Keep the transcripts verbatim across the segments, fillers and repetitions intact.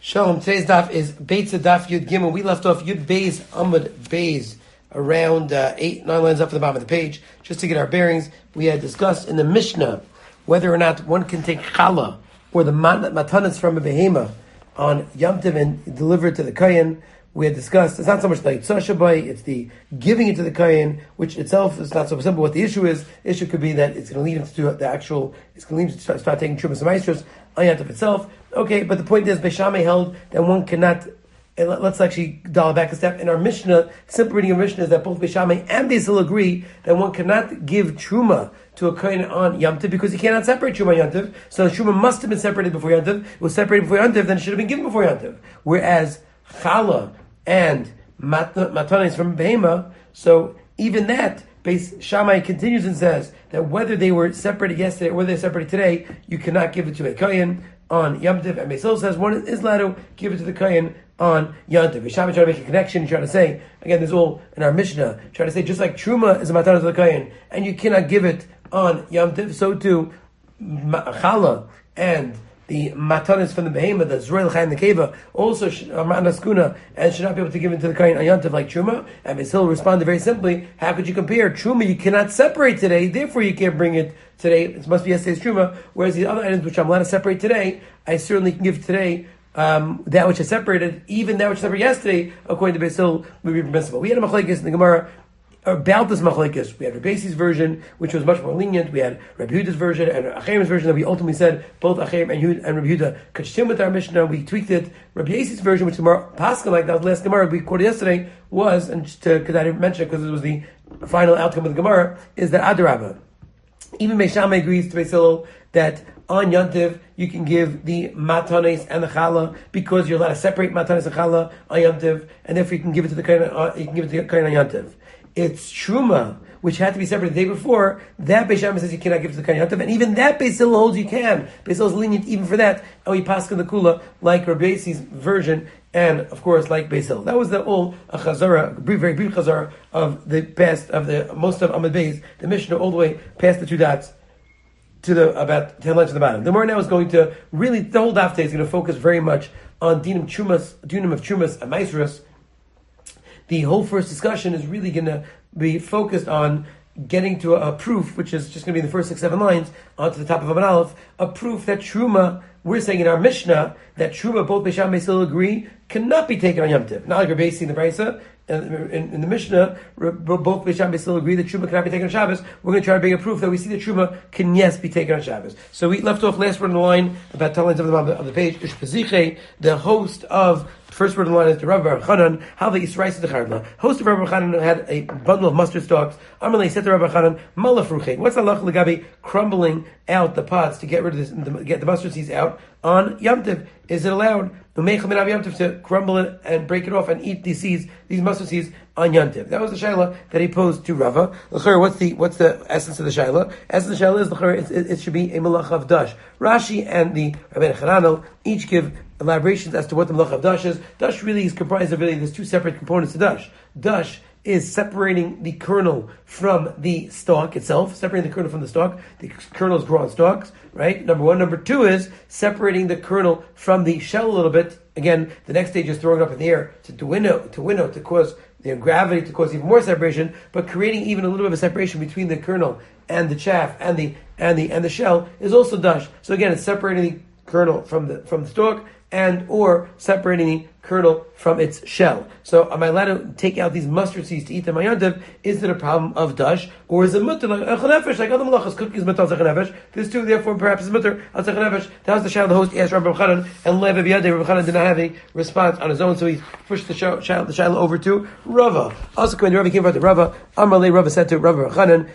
Shalom. Today's daf is Beitz Daf Yud Gimel. We left off Yud Beis Amud Beis around uh, eight, nine lines up at the bottom of the page. Just to get our bearings, we had discussed in the Mishnah whether or not one can take challah or the matanas from a behema on Yom Tov and deliver it to the Kayan. We had discussed, it's not so much the Yitzah Shabbai, it's the giving it to the Kayan, which itself is not so simple. What the issue is, the issue could be that it's going to lead him to do the actual, it's going to lead him to start, start taking Trumas and Maestros on Yom Tov itself. Okay, but the point is, Beis Shammai held that one cannot, and let's actually dial back a step. In our Mishnah, simple reading of Mishnah is that both Beis Shammai and Beis Hillel agree that one cannot give Truma to a Kohen on Yom Tov because he cannot separate Truma on Yom Tov. So Truma must have been separated before Yom Tov. It was separated before Yom Tov, then it should have been given before Yom Tov. Whereas Challah and Matanis from Behema, so even that, Beis Shammai continues and says that whether they were separated yesterday or whether they're separated today, you cannot give it to a Kohen on Yom Tov. And Beis Hillel says one is allowed to give it to the Kohen on Yom Tov. Beis Shammai trying to make a connection, trying to say, again, there's all in our Mishnah, trying to say just like Truma is a Matanis of the Kohen, and you cannot give it on Yom Tov, so too Challah and the matanis from the behema, the Zerel Chai and the Keva, also are manaskuna and should not be able to give it to the Kohen on Yom Tov like Truma. And Beis Hillel responded very simply, how could you compare? Truma you cannot separate today, therefore you can't bring it today. It must be yesterday's Truma, whereas the other items which I'm allowed to separate today, I certainly can give today um, that which is separated, even that which is separated yesterday, according to Beis Hillel, would be permissible. We had a machlekes in the Gemara about this machlekes. We had Rabbi Yosef's version, which was much more lenient. We had Rabbi Yehuda's version and Achem's version that we ultimately said both Achem and Yehud and Rabbi Yehuda could shim with our Mishnah. We tweaked it. Rabbi Yosef's version, which is more Pascha like that was the last Gemara we quoted yesterday, was, and just because I didn't mention it because it was the final outcome of the Gemara, is that Adarabba. Even Beis Shammai agrees to Beis Hillel that on Yom Tov you can give the matanis and the challah because you're allowed to separate matanis and challah on Yom Tov, and therefore you can give it to the Kohen. Uh, you can give it to the Kohen on Yom Tov. It's Truma, which had to be separated the day before. That Beis Shammai says you cannot give it to the Kohen Yom Tov, and even that Beis Hillel holds you can. Beis Hillel is lenient even for that. And we pass on the kula like Rabbi Yosef's version, and of course like Beis Hillel. That was the all a chazara, a brief, very brief chazara of the past of the most of Amud Beis, the Mishnah all the way past the two dots to the about ten lines to the bottom. The more now is going to really the whole daf today is going to focus very much on dinim chumas, dinim of chumas and maisrus. The whole first discussion is really going to be focused on getting to a, a proof, which is just going to be the first six, seven lines, onto the top of Amud Aleph, a proof that Truma, we're saying in our Mishnah, that Truma, both Beis Shammai still agree, cannot be taken on Yom Tov. Not like Rabbi Yosef in the Brisa, in, in, in the Mishnah, both Beis Shammai still agree that Truma cannot be taken on Shabbos. We're going to try to bring a proof that we see that Truma can, yes, be taken on Shabbos. So we left off last word in the line, about ten lines of the, of the page, Ishpaziche, the host of first word in the line is the Rav Bar Chanan. How the Yisrael the Chardla. Host of Rav Bar Chanan had a bundle of mustard stalks. Amalei said to Rav Bar Chanan, Malafruche. What's Allah legabi crumbling out the pods to get rid of this, to get the mustard seeds out on Yom Tov? Is it allowed to crumble it and break it off and eat these seeds, these mustard seeds on Yom Tov? That was the shaila that he posed to Rava. What's the what's the essence of the shaila? Essence of the shaila is it, it should be a malach of dash. Rashi and the Rabbi Chananel each give elaborations as to what the malach of dash is. Dash really is comprised of really there's two separate components to dash. Dash is separating the kernel from the stalk itself, separating the kernel from the stalk. The kernels grow on stalks, right? Number one. Number two is separating the kernel from the shell a little bit. Again, the next stage is throwing it up in the air to, to winnow, to winnow, to cause the gravity to cause even more separation, but creating even a little bit of a separation between the kernel and the chaff and the and the and the shell is also dash. So again, it's separating the kernel from the from the stalk and or separating the kernel from its shell. So am I allowed to take out these mustard seeds to eat them on Yom Tov? Is it a problem of dash? Or is it mutter like a nefesh, like other malachas, cookies mutter al nefesh? This too, therefore, perhaps is mutter al nefesh. That was the shaila the host asked Rabbi Chanan, and Lev Abiyadeh, Rabbi Chanan did not have any response on his own, so he pushed the shaila the shaila over to Rava. Also, when Rava came back to Rava, Amalei Rava said to Rabbi Chanan,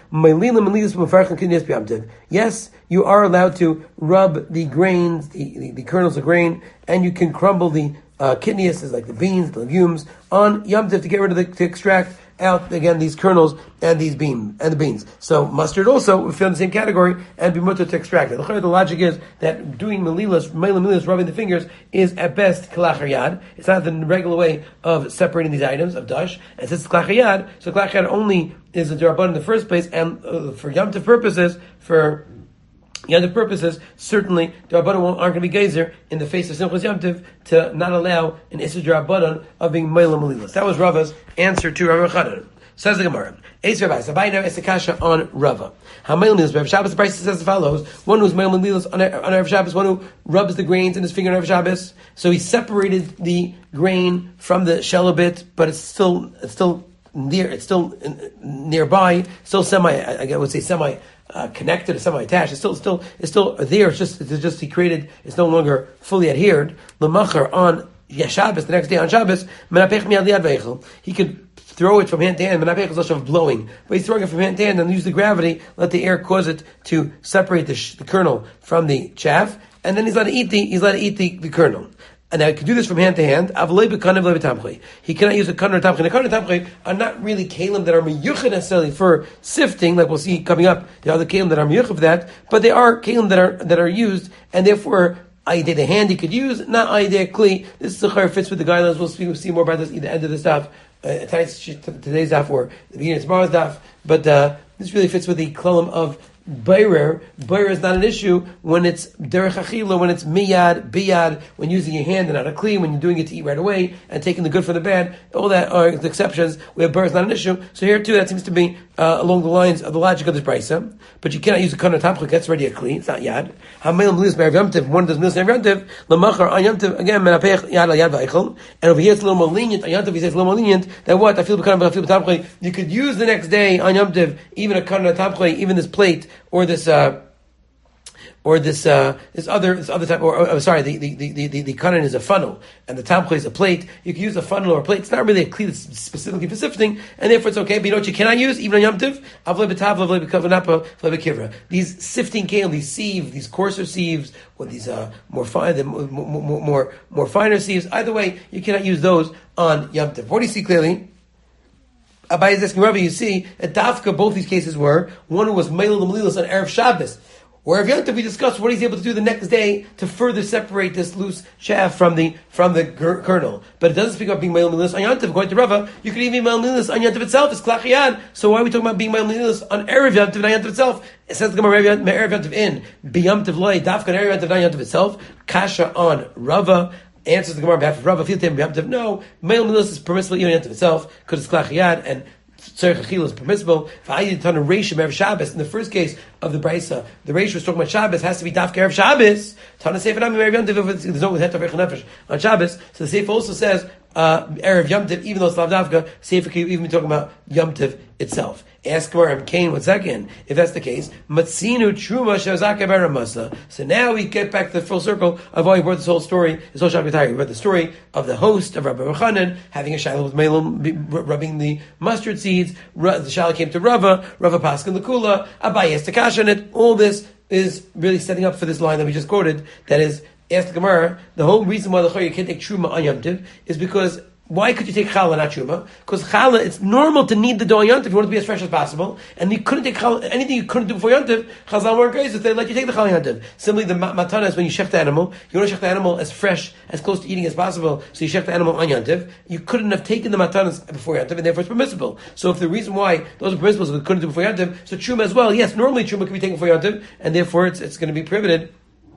yes, you are allowed to rub the grains, the, the, the kernels of grain, and you can crumble the Uh, kidneys is like the beans, the legumes on Yom Tov to get rid of the, to extract out again these kernels and these bean and the beans. So mustard also would fit in the same category and be mutter to extract it. The logic is that doing melilas, melilas, rubbing the fingers is at best kalachar yad. It's not the regular way of separating these items of dash. And since it's kalachar yad, so kalachar yad only is a derabban in the first place, and uh, for Yom Tov purposes, for Yom purposes, certainly the Rabbanan aren't going to be geyser in the face of Simchas Yom Tov to not allow an Issa Rabbanan of being Meila Malilas. That was Rava's answer to Rav Chanan. Says the Gemara. Eis Rabbi, Sabai now is a kasha on Rava. How Meila Malilas? Rav Shabbos, the price says as follows: one who's Meila Malilas on Rav Shabbos, one who rubs the grains in his finger on Rav Shabbos. So he separated the grain from the shell a bit, but it's still it's still near, it's still nearby, still semi. I would say semi. Uh, connected or semi-attached. It's still, still, it's still there. It's just, it's just he created. It's no longer fully adhered. L'machar on Shabbos, the next day on Shabbos, menapech miyad liad veichel. He could throw it from hand to hand. Menapech is also of blowing, but he's throwing it from hand to hand and use the gravity, let the air cause it to separate the, sh- the kernel from the chaff, and then he's allowed to eat the, he's allowed to eat the, the kernel. And I can do this from hand to hand. He cannot use a kaner or tamche. The kaner and tamche are not really kalim that are miyuched necessarily for sifting, like we'll see coming up. There are other kalim that are miyuched for that, but they are kalim that are that are used, and therefore ayidei the hand he could use, not ayidei kli. This zechar fits with the guidelines. We'll see, we'll see more about this at the end of the stuff. Uh, today's daf or the beginning of tomorrow's daf, but uh, this really fits with the kalim of Bairer. Bairer is not an issue when it's derech achila, when it's miyad, biyad, when using your hand and not a kli, when you're doing it to eat right away and taking the good from the bad. All that are the exceptions where Bairer is not an issue. So here too, that seems to be uh, along the lines of the logic of this brisa. But you cannot use a kaner tamchik. That's already a kli. It's not yad. Hameil milis be'erev yom tov. One does milis be'erev yom tov. Lamachar on yom tov again. Menapech yad al yad v'eichel. And over here it's a little more lenient. On yom tov he says a little more lenient. That what I feel b'kaner I feel b'tamchik. You could use the next day on yom tov even a kaner tamchik, even this plate or this. Uh, Or this uh, this other this other type, or, or, or sorry, the the the the, the kanan is a funnel and the tamcha is a plate. You can use a funnel or a plate. It's not really a kli that's specifically for sifting, and therefore it's okay. But you know what you cannot use even on Yom Tov? Avlei b'tav, avlei b'kavanapa, avlei b'kivra. These sifting kalim, these sieves, these coarser sieves, or these uh, more fine, the more, more more more finer sieves. Either way, you cannot use those on Yom Tov. What do you see clearly? Abai is asking Rabbi, you see, at Dafka, both these cases were, one who was Meilul Melilas on Erev Shabbos, where Yom Tov we discussed what he's able to do the next day to further separate this loose chaff from the from the ger- kernel. But it doesn't speak about being Meilul Melilas on Yom Tov. According to Rava, you could even be Meilul Melilas on Yom Tov itself. It's Klach Yad. So why are we talking about being Meilul Melilas on Erev Yom Tov and on Yom Tov itself? It says the Gemara Erev Yom Tov in, B'Yom Tov Loi, Dafka on Erev Yom Tov on Yom Tov itself, Kasha on Rava. Answers the Gemara on behalf of Rava, Filtem B'Yom Tov. No, Meilul Melilas is permissible even on Yom Tov itself, because it's Klach Yad, and Tzarech Achila is permissible. V'ayid ton of Reish Erev Shabbos. In the first case of the Brisa, the Reish was talking about Shabbos has to be Dafka Erev Shabbos. Tana Sefer Nami Erev Yom Tov. There's no Het Tavich Nefesh on Shabbos. So the Sefer also says uh, Erev Yom Tov, even though it's Lav Dafka. Sefer could even be talking about Yom Tov itself. Ask Gemara Cain one second. If that's the case, Matzinu Truma Shazaka Baramasa. So now we get back to the full circle of why we brought this whole story. This whole Shabbat we brought the story of the host of Rabbi Chanan having a shiloh with Melum rubbing the mustard seeds. The shiloh came to Rava, Rava Paskin the Kula, Abai has to cash on it. All this is really setting up for this line that we just quoted. That is, ask the Gemara. The whole reason why the Chayy can't take Truma on Yom Tov is because. Why could you take challah, not truma? Because challah, it's normal to need the dough on Yom Tov if you want it to be as fresh as possible. And you couldn't take challah, anything you couldn't do before Yom Tov, chazal weren't crazy, so they let you take the challah Yom Tov. Simply the matana is when you shech the animal, you want to shech the animal as fresh, as close to eating as possible, so you shech the animal on Yom Tov. You couldn't have taken the matanas before Yom Tov, and therefore it's permissible. So if the reason why those are permissible is we couldn't do before Yom Tov, so truma as well, yes, normally truma can be taken before Yom Tov, and therefore it's, it's going to be prohibited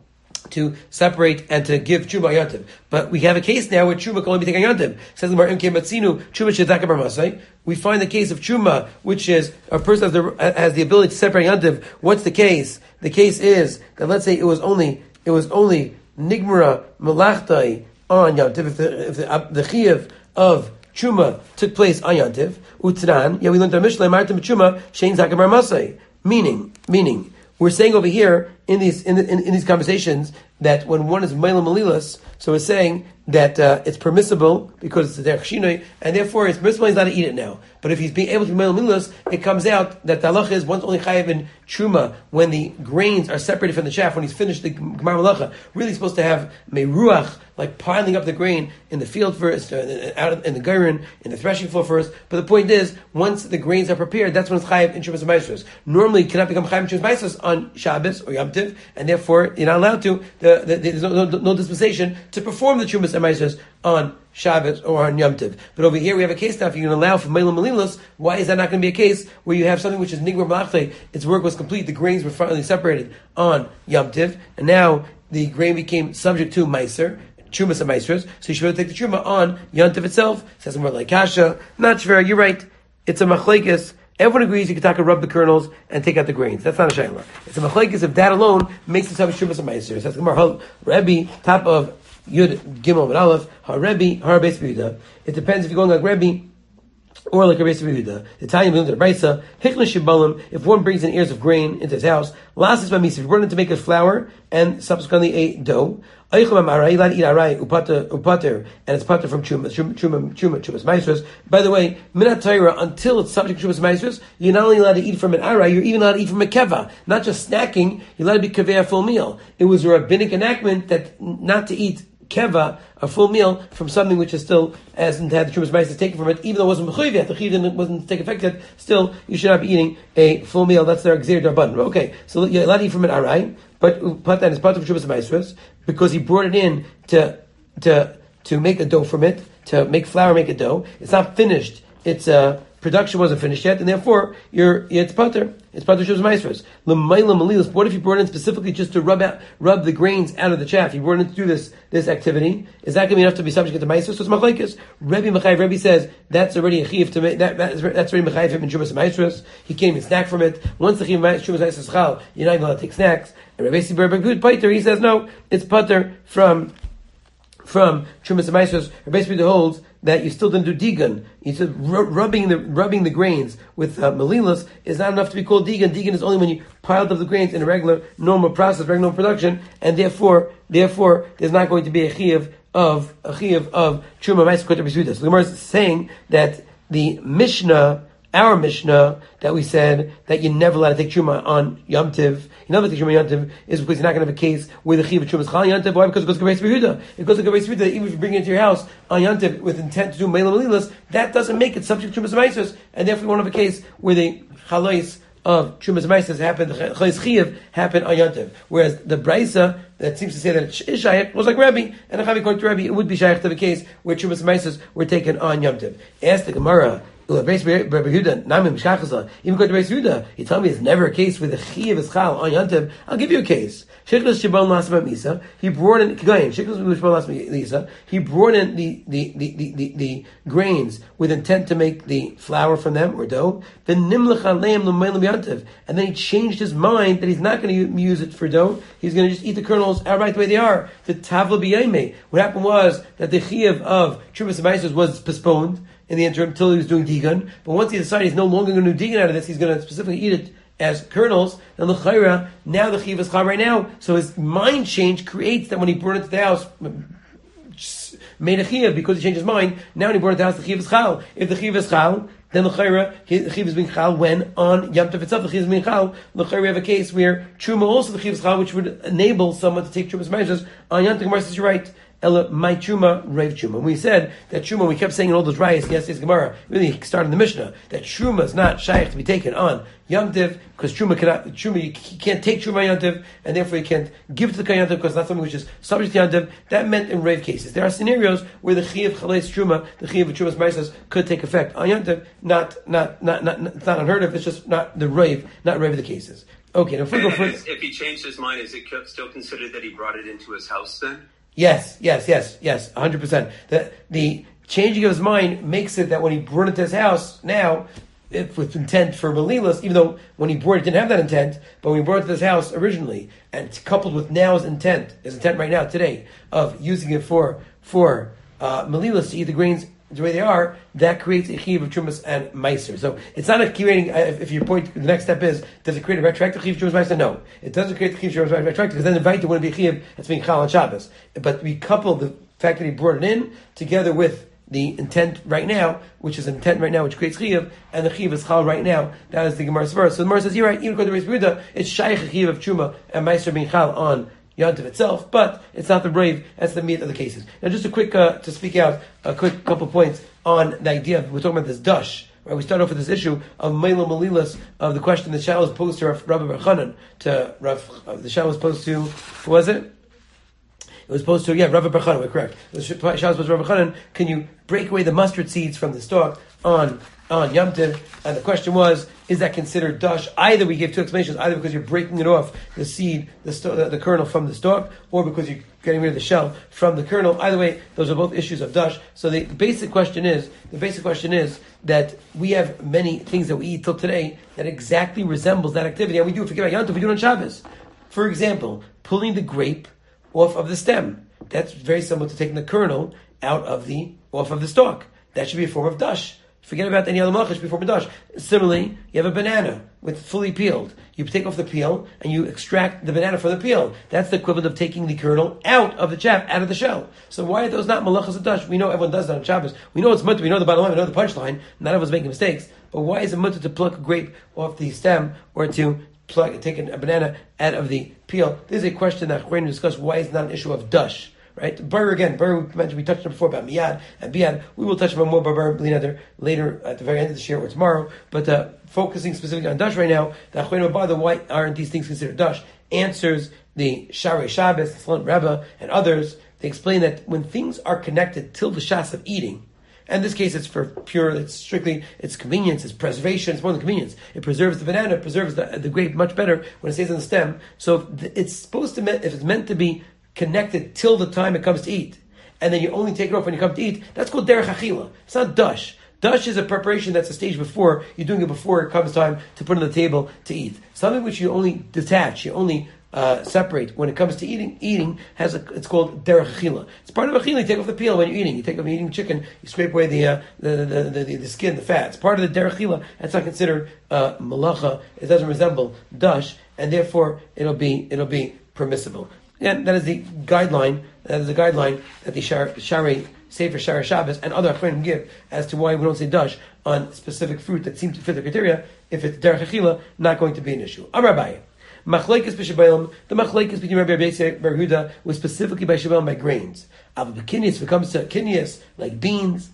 to separate and to give Truma Yom Tov. But we have a case now where Truma can only be taken Yom Tov. Says the Gemara, Matzinu, Truma Shezaka Bar Masai. We find the case of Truma, which is a person has the, has the ability to separate Yom Tov. What's the case? The case is that let's say it was only, it was only Nigmara Melachtai on Yom Tov. If the, if the, uh, the Chiyuv of Truma took place on Yom Tov, Utran, yeah, we learned our Mishnah, Martim Truma, Shein Zaka Bar Masai. Meaning, meaning, we're saying over here in these in, in, in these conversations that when one is Meilul Melilas, so we're saying that uh, it's permissible because it's a derech shinoi, and therefore it's permissible he's not to eat it now. But if he's being able to be Meilul Melilas, it comes out that the halacha is one's only chayav in truma when the grains are separated from the chaff. When he's finished the gemar malacha, really supposed to have meruach, like piling up the grain in the field first, uh, out in the gairin, in the threshing floor first. But the point is, once the grains are prepared, that's when it's chayav in trumas and maestros. Normally, it cannot become chayav in trumas and maestros on Shabbos or Yom Tiv, and therefore you're not allowed to. The, the, there's no, no, no dispensation to perform the Trumas and Maasros on Shabbos or on Yom Tiv. But over here we have a case now. If you're going to allow for Meilim Melilos, why is that not going to be a case where you have something which is Nigmar Malachte? Its work was complete. The grains were finally separated on Yom Tiv, and now the grain became subject to Meiser. Trumas and Maasros, so you should be able to take the Truma on Yom Tov itself. Says more like Kasha. Not Shver, you're right. It's a machlekes. Everyone agrees you can take a rub the kernels and take out the grains. That's not a shayla. It's a machlekes if that alone makes it subject to Trumas and Maasros. Says Gemara, Rebbe, top of Yud Gimel and Aleph, Ha Rebbe, Ha Beis Yehuda. It depends if you're going like Rebbe or like a Beis Yehuda. The Italian believes in the Brisa. Hikla Shibalim. If one brings in ears of grain into his house, last is by Misa. If you brought in to make a flour and subsequently a dough. And it's pater from Chuma, Chuma, Chuma, Chumas Maasros. By the way, Minat Torah, until it's subject to Chumas Maasros, you're not only allowed to eat from an arai, you're even allowed to eat from a keva. Not just snacking, you're allowed to be keveh a full meal. It was a rabbinic enactment that not to eat keva, a full meal, from something which is still hasn't had the Chumas Maasros taken from it, even though it wasn't mechuyev yet, the chiyuv didn't wasn't take effect yet. Still, you should not be eating a full meal. That's their exer darban. Okay, so you're allowed to eat from an arai, but put that as part of Chumas Maasros because he brought it in to to to make a dough from it, to make flour, make a dough. It's not finished. It's uh production wasn't finished yet, and therefore you're it's pater. It's pater Chumas Maasros. L'mayla malilas. What if you brought it in specifically just to rub out rub the grains out of the chaff? You brought it in to do this this activity. Is that going to be enough to be subject to Maasros? So it's machlekes. Rebbe Mechayev. Rebbe says that's already a chiyuv to make that, that is, that's already Mechayev him in Chumas Maasros. He can't even snack from it. Once the chiyuv Chumas Maasros chal, you're not even allowed to take snacks. And Rebbe Siber pater. He says no, it's pater from from Chumas Maasros. Rebbe Siber holds that you still didn't do digun. You said rubbing the rubbing the grains with uh, melilas is not enough to be called digun. Digun is only when you piled up the grains in a regular normal process, regular normal production, and therefore, therefore, there's not going to be a chiyuv of a chiyuv of truma ma'aser koter b'sudas. The Gemara is saying that the Mishnah, our Mishnah, that we said that you're never allowed to take truma on Yom Tiv, you're never allowed to take truma on Yom Tiv, is because you're not going to have a case where the chiyuv of truma is chal on Yom Tiv. Why? Because it goes to Beis Yehuda. It goes to Beis Yehuda. Even if you bring it into your house on Yom Tiv with intent to do meilim melilas, that doesn't make it subject to trumas ma'aser, and therefore we won't have a case where the chalais of Chumas Maasros happened, the Chalais Chiyuv happened on Yom Tov. Whereas the Brisa that seems to say that it is Shaykh was like Rebbe, and if I according to Rebbe, it would be Shaykh to the case where Chumas Maasros were taken on Yom Tov. Ask the Gemara, even go to Beis Yehuda, you tell me it's never a case where the Chiyuv is Chal on Yom Tov. I'll give you a case. Sheklas Shibon Lasma Misa. He brought in Sheklas Shibon Lasma Misa. He brought in the the, the, the, the the grains with intent to make the flour from them or dough. Then Nimlach Aleim L'Meilim Yom Tov, and then he changed his mind that he's not going to use it for dough. He's going to just eat the kernels outright the way they are. The Tavla B'Yayme. What happened was that the Chiyuv of Trumas Maasros was postponed in the interim until he was doing digun. But once he decided he's no longer going to do digun out of this, he's going to specifically eat it as kernels, and the chayra, now the chiv is chal right now. So his mind change creates that when he brought it to the house, made a chiv because he changed his mind. Now when he brought it to the house, the chiv is chal. If the chiv is chal, then the chayra, the chiv is being chal when on Yom Tov itself, the chiv is being chal. The chayra, we have a case where truma also the chiv is chal, which would enable someone to take trumas maasros on Yom Tov. Gemara says you're right. Ella my truma, rave truma. We said that truma, we kept saying in all those rayas, yes, it's Gemara, really started in the Mishnah, that truma is not shaykh to be taken on Yom Tiv, because truma cannot, truma, you can't take truma on Yom Tiv, and therefore you can't give it to the Yom Tiv, because that's something which is subject to Yom Tiv. That meant in rave cases. There are scenarios where the chiyuv chalais truma, the chiyuv of trumas maasros could take effect on Yom Tiv, not, not, not, not, it's not unheard of, it's just not the rave, not rave of the cases. Okay, now if we go further. If he changed his mind, is it still considered that he brought it into his house then? Yes, yes, yes, yes, one hundred percent. The, the changing of his mind makes it that when he brought it to his house, now, if with intent for Melilas, even though when he brought it, didn't have that intent, but when he brought it to his house originally, and coupled with now's intent, his intent right now, today, of using it for, for, uh, Melilas to eat the grains the way they are, that creates a chiyuv of trumas and meiser. So it's not a creating. Uh, if your point, the next step is, does it create a retroactive chiyuv of trumas meiser? No, it doesn't create the chiyuv of trumas retroactive, because then the vayta wouldn't be a chiyuv that's being chal on Shabbos. But we couple the fact that he brought it in together with the intent right now, which is intent right now, which creates chiyuv, and the chiyuv is chal right now. That is the Gemara's verse. So the Gemara says, you're right. Even according to Beis Yehuda, it's shaykh a chiyuv of truma and meiser being chal on Yom Tov itself, but it's not the brave. That's the meat of the cases. Now, just a quick uh, to speak out, a quick couple points on the idea of, we're talking about this dush Right? We start off with this issue of Meilam Malilas, of the question the Shal was posed to Rav Bar Chanan, to Rav, uh, the Shal was posed to, who was it? It was supposed to, yeah, Rav Bar Chanan, we're correct. The Shal was supposed to Rav Bar Chanan, can you break away the mustard seeds from the stalk on on Yom Tov? And the question was, is that considered dash? Either we gave two explanations, either because you're breaking it off, the seed, the, st- the, the kernel from the stalk, or because you're getting rid of the shell from the kernel. Either way, those are both issues of dash. So the, the basic question is, the basic question is that we have many things that we eat till today that exactly resembles that activity, and we do, forget about Yom Tov, we do it on Shabbos. For example, pulling the grape off of the stem. That's very similar to taking the kernel out of the, off of the stalk. That should be a form of dash. Forget about any other malacha before B'dash. Similarly, you have a banana with fully peeled. You take off the peel and you extract the banana from the peel. That's the equivalent of taking the kernel out of the chaff, out of the shell. So why are those not malachas of dash? We know everyone does that on Shabbos. We know it's mutter. We know the bottom line. We know the punchline. None of us making mistakes. But why is it mutter to pluck a grape off the stem or to pluck, take a banana out of the peel? This is a question that we're going to discuss. Why is it not an issue of dash? Right, Bar again. Bar we mentioned we touched on before about miyad and biad. We will touch about more Bar Bar later at the very end of this year or tomorrow. But uh, focusing specifically on dash right now, the Achronim bother why aren't these things considered dash? Answers the Sharei Shabbos, the Slont Rebbe, and others. They explain that when things are connected till the shas of eating, and in this case it's for pure, it's strictly, it's convenience, it's preservation, it's more than convenience. It preserves the banana, it preserves the, the grape much better when it stays on the stem. So it's supposed to, if it's meant to be connected till the time it comes to eat, and then you only take it off when you come to eat, that's called derech achila. It's not dash. Dash is a preparation that's a stage before, you're doing it before it comes time to put on the table to eat. Something which you only detach, you only uh, separate when it comes to eating, eating has a, it's called derech achila. It's part of achila, you take off the peel when you're eating. You take off eating chicken, you scrape away the, uh, the, the, the, the, the skin, the fat. It's part of the derech achila. That's not considered uh, malacha. It doesn't resemble dash, and therefore it'll be, it'll be permissible. And that is the guideline. That is the guideline that the Sharei Sefer Sharei Shabbos and other Achronim give as to why we don't say dash on specific fruit that seems to fit the criteria. If it's derech achila, not going to be an issue. Amar Abaye, machlekes b'shabayim. The machlekes between Rabbi Abaye and Bar Yehuda was specifically by shabayim by grains. Avol b'kinyas, if it comes to kinyas like beans,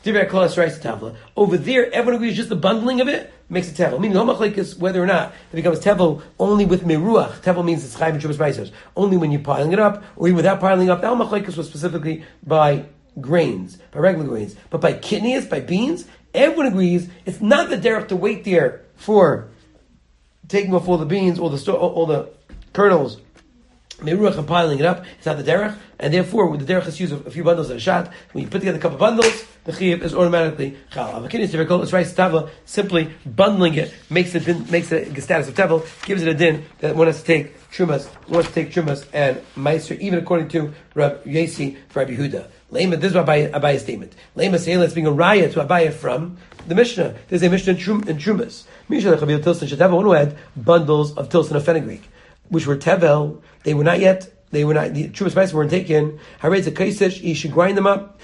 over there, everyone agrees just the bundling of it makes it tevel. Meaning, no machlekes whether or not it becomes tevel only with meruach. Tevel means it's chayv and shubas ma'aser. Only when you're piling it up, or even without piling up. The machlekes was specifically by grains, by regular grains. But by kidneys, by beans, everyone agrees it's not the derech to wait there for taking off all the beans, all the sto- all the kernels, meruach, and piling it up. It's not the derech, and therefore, with the derech is used a few bundles of a shot. When you put together a couple of bundles, the chiyuv is automatically chal. It's rice tavla. Simply bundling it makes it makes it the status of tevel, gives it a din that one has to take trumas, one has to take trumas and meiser, even according to Rav Yesi for Rabbi Yehuda. Lema, this is Abaye, Abaye's statement. Lema saying it's being a raya to Abaye from the Mishnah. There's a Mishnah in, Trum, in Trumas. Mishnah Chabil Tilson Shatevel, one who had bundles of Tilson of fenugreek, which were tevel. They were not yet. They were not, the true spices weren't taken. Harayz a kaisesh, you should grind them up.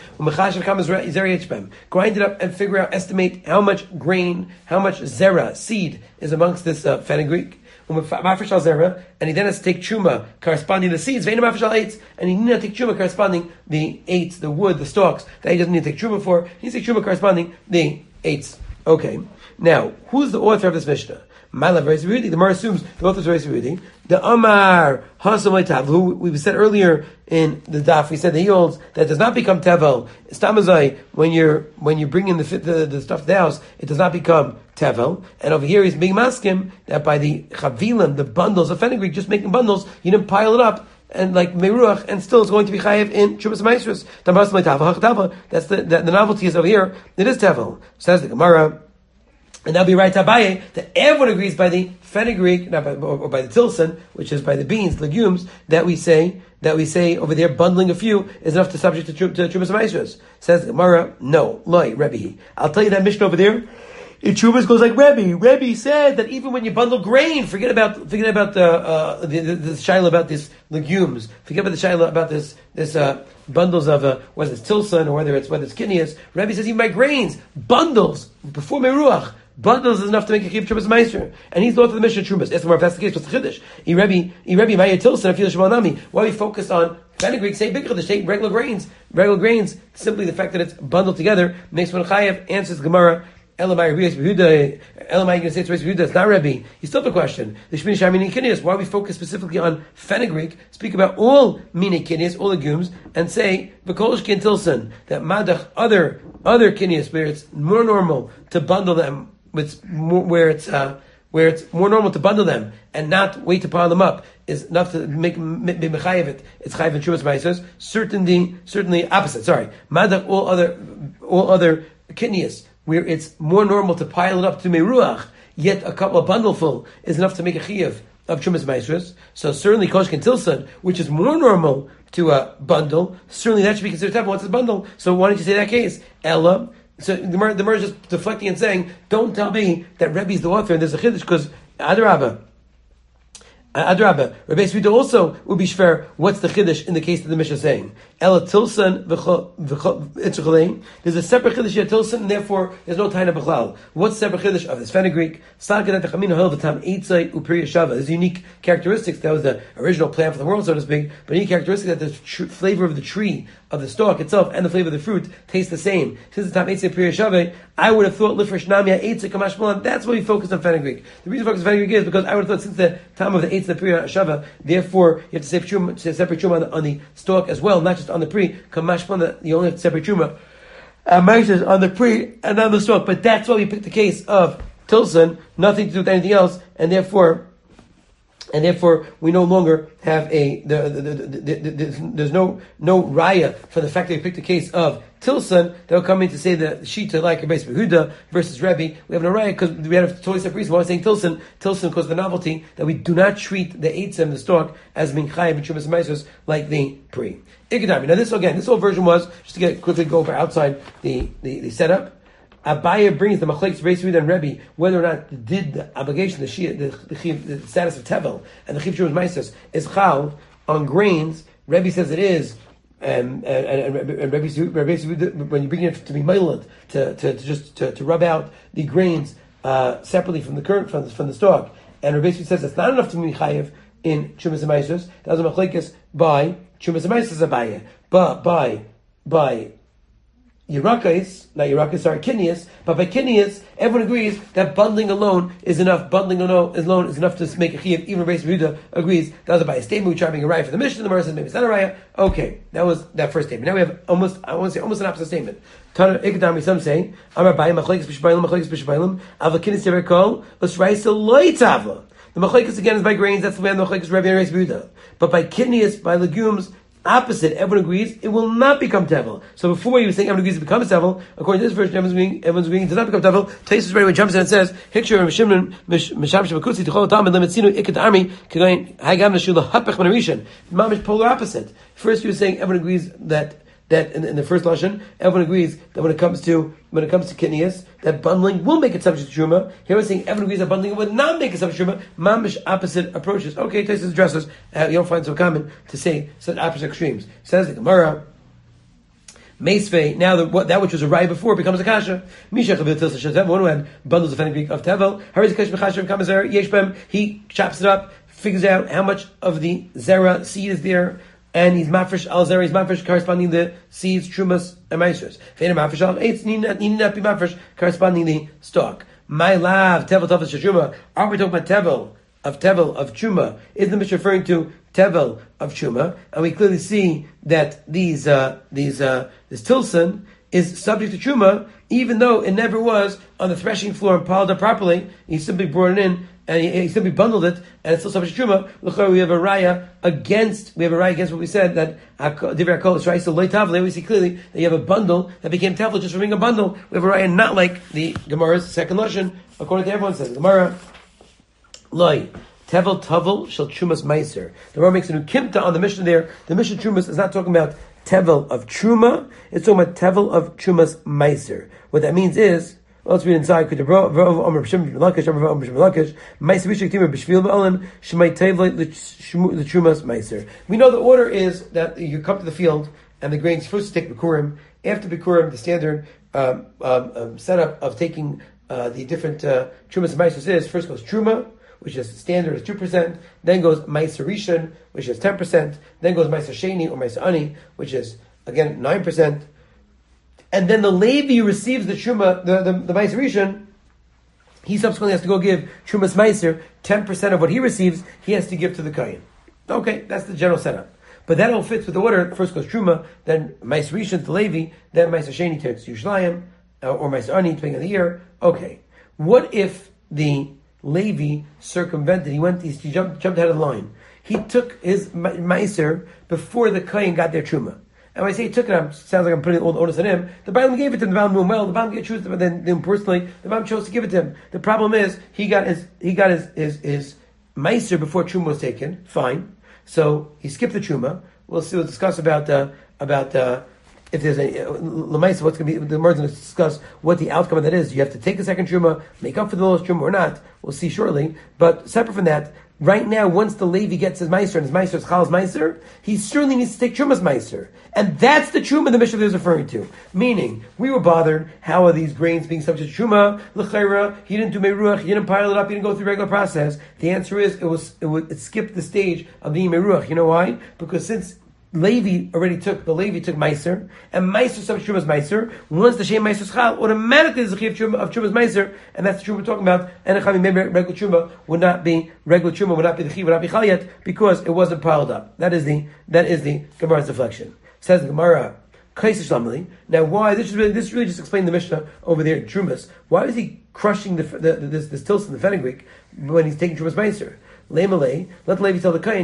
Grind it up and figure out, estimate how much grain, how much zera, seed, is amongst this uh, fenugreek. And he then has to take truma corresponding to the seeds, and he need not take truma corresponding the eights, the wood, the stalks, that he doesn't need to take truma for. He needs to take truma corresponding the eights. Okay. Now, who's the author of this Mishnah? The Gemara assumes the author is Reis Rudi. The Amar Hasamay Tav, who we said earlier in the daf, we said that he holds that does not become tevel. Stamazai, when you're when you bring in the, the the stuff to the house, it does not become tevel. And over here he's being maskim that by the chavilim, the bundles of fenugreek, just making bundles, you didn't pile it up and like meruach, and still it's going to be chayiv in Chubas Maestros. That's the, the the novelty is over here. It is tevel. Says the Gemara. And that'll be right to Abaye, that everyone agrees by the fenugreek, not by, or, or by the tilson, which is by the beans, legumes, that we say, that we say over there, bundling a few is enough to subject to, to, to Chubas Maestros. Says Gemara, no, Loi, Rebbe. I'll tell you that Mishnah over there. In Chubas goes like Rebbe. Rebbe said that even when you bundle grain, forget about, forget about the, uh, the, the, the shaila about these legumes. Forget about the shaila about this, this, uh, bundles of, uh, whether it's tilson or whether it's, whether it's kidneys. Rebbe says even by grains, bundles, before meruach, bundles is enough to make a keep Trumas Meister. And he's the author of the Mishnah Trumas. Ask him if that's the case, what's the Chiddush? E Rebbe, E Rebbe, Maya Tilson, Afil Shema. Why we focus on fenugreek, say big Chiddush, say regular grains. Regular grains, simply the fact that it's bundled together makes one chayav. Answers Gemara, Elamai Rabbi Yehuda, Elamai you can say it's Rabbi Yehuda, it's not Rebbe. You still have a question. The Shmini Shamini Kinias, why we focus specifically on fenugreek, speak about all mini kinias, all legumes, and say V'kolshkin Tilson, that Madach, other other kinias, where it's more normal to bundle them, with more, where it's uh, where it's more normal to bundle them and not wait to pile them up, is enough to make be mechayev it. It's chayev and shumas ma'asos. Certainly, certainly opposite. Sorry, Madach, all other all other kinias, where it's more normal to pile it up to meruach, yet a couple of bundleful is enough to make a chiyuv of Chumas Maisrus. So certainly Koshkin Tilson, which is more normal to a bundle, certainly that should be considered tevel once it's a bundle. So why don't you say that case? Ella. So the Mer the Mer is just deflecting and saying, don't tell me that Rebbe is the author and there's a chiddush, because Adarabba. Adrabah, Rabbi Yehuda also would be shver. What's the chiddush in the case that the Mishnah is saying? Ela tilson v'chol. There's a separate chiddush here, tilson, and therefore there's no taina b'chlal. What's the separate chiddush of this fenugreek? Salkadat chamin ha'el v'tam eitzai u'piri shava. There's unique characteristics. That was the original plan for the world, so to speak. But unique characteristic that the tr- flavor of the tree, of the stalk itself, and the flavor of the fruit taste the same. Since the tam eitzai u'piri shava, I would have thought lifresh namia eitzai kamash malan. That's why we focus on fenugreek. The reason we focus on fenugreek is because I would have thought since the time of the eitzai the pri shava, therefore you have to separate truma, to separate truma on the, on the stalk as well, not just on the pri. Kamashpan, you only have to separate truma. Uh, on the pri and on the stalk, but that's why we picked the case of Tilson, nothing to do with anything else, and therefore, and therefore we no longer have a the, the, the, the, the, the, there's no no raya for the fact that we picked the case of Tilson that will come in to say the Shita like Rabbi Yehuda versus Rebbe. We have no raya because we have a totally separate reason why we're saying Tilson. Tilson because of the novelty that we do not treat the eitzem, the stalk, as being chayiv and shumas meisos like the pri. Ikadami. Now this again, this whole version was just to get quickly go over outside the the, the setup. Abaya brings the machlekes Rabbi Yehuda and Rebbe whether or not did the obligation, the shia, the, the, the status of tevel and the chiv shumas meisos is chal on grains. Rebbe says it is. Um, and, and, and Rabbi Yehuda, when you bring it to be mailed, to, to, to just to, to rub out the grains uh, separately from the current from the, from the stalk, and Rabbi Yehuda says it's not enough to be chayiv in chumas and meisos. That was a machlekes by chumas and meisos abaya, but by by Yerakais, not Yerakais, sorry, Kinias, but by Kinias, everyone agrees that bundling alone is enough. Bundling alone is enough to make a chiyuv. Even Rabbi Yehuda agrees. That was by a statement. We try being a raya for the Mishnah. The Gemara says maybe it's not a raya. Okay, that was that first statement. Now we have almost, I want to say, almost an opposite statement. Tana Ikadami, some say, Amar Bayim Machlekes B'Shbayim Machlekes B'Shbayim Ava Kinis Yerakol L'Sraisa Loy Tavla. The Machlekes again is by grains. That's the way the Machlekes Rabbi and Rabbi Yehuda. But by Kinias, by legumes. Opposite, everyone agrees it will not become tevel. So before you were saying everyone agrees it becomes tevel, according to this version, everyone's agreeing, everyone's agreeing it does not become tevel. Taisus right away jumps in and says, "Hikshur Mishimon Misham Shabakutzi Tichol Tam and Lemitzinu Ikat Army Kagain Hagam Nashula Hapech Manarishan." Mamish polar opposite. First, you were saying everyone agrees that that in, in the first lashon, everyone agrees that when it comes to when it comes to kidneys, that bundling will make it subject to truma. Here we're saying everyone agrees that bundling would not make it subject to truma. Mamish opposite approaches. Okay, Taisus addresses. Uh, you don't find so common to say such opposite extremes. Says the Gemara. Meisvei, now the, what, that which was a raya before becomes a kasha. Misha chavil tilsa shatev, one who had bundles of fenugreek of tevel. Hariz kash mechashem kamazer yeshbem. He chops it up, figures out how much of the zera seed is there. And he's mafresh al zera, he's mafresh corresponding the seeds, trumas, and maestros. Feina mafresh al eitz, need not, need not be mafresh corresponding the stalk. My love, tevel tevel shashuma. Are we talking about tevel of tevel of chuma? Is the Mishnah referring to tevel of chuma? And we clearly see that these, uh, these, uh, this tilson is subject to chuma, even though it never was on the threshing floor and piled up properly. He simply brought it in. And he, he simply bundled it, and it's still subject to truma. L'chor, we have a raya against. We have a raya against what we said that divrei hakol is right. So loy tavle. We see clearly that you have a bundle that became tavle just from being a bundle. We have a raya not like the Gemara's second lashon, according to everyone says Gemara loy tevel tavel shel trumas meiser. The Gemara makes a new kimta on the Mishnah there. The Mishnah trumas is not talking about tevel of truma. It's talking about tevel of trumas meiser. What that means is. Well, let's read inside. We know the order is that you come to the field and the grains first take bikurim. After bikurim, the standard um, um, um, setup of taking uh, the different uh, trumas and meiser is first goes truma, which is standard is two percent. Then goes meiser rishon, which is ten percent. Then goes meiser sheni or meiser ani, which is again nine percent. and then the Levi receives the Truma, the, the, the Meiser Rishon, he subsequently has to go give Trumas Meiser, ten percent of what he receives, he has to give to the Kayin. Okay, that's the general setup. But that all fits with the order. First goes Truma, then Meiser Rishon to Levi, then Meiser Sheni to Yerushalayim, uh, or Meiser Ani, depending on the year. Okay. What if the Levi circumvented, he went, he jumped, jumped ahead of the line. He took his Meiser before the Kayin got their Truma. And when I say he took it, it sounds like I'm putting all the onus on him. The Balaam gave it to him. The Balaam knew him well. The Balaam gave choose, but then, then personally, the Balaam chose to give it to him. The problem is he got his he got his his, his Meiser before Truma was taken. Fine, so he skipped the Truma. We'll see. We'll discuss about uh, about uh, if there's a uh, Lemaisa. What's going to be the Gemara is going to discuss what the outcome of that is. You have to take a second Truma, make up for the lowest Truma or not. We'll see shortly. But separate from that. Right now, once the Levi gets his Meiser and his Meiser is Chal's Meiser, he certainly needs to take Truma's Meiser. And that's the Truma the Mishnah is referring to. Meaning, we were bothered, how are these grains being subject to Truma? L'chaira, he didn't do Meruach, he didn't pile it up, he didn't go through the regular process. The answer is, it was it, was, it skipped the stage of being Meruach. You know why? Because since Levi already took, the Levi took Meiser, and Meiser subject to Truma's Meiser, once the Shem Meiser is Chal, automatically there's a Chiv of Truma's Meiser, and that's the Truma we're talking about, and a Chami, maybe regular Truma would not be, regular Truma would not be the Chiv, would not be Chal yet, because it wasn't piled up. That is the, that is the Gemara's deflection. Says the Gemara, now why, this is really, this really just explained the Mishnah over there in Trumas. Why is he crushing the, the, the this, this tilson, the fenugreek, when he's taking Truma's Meiser? Lemalei, let Levi tell the Kayin,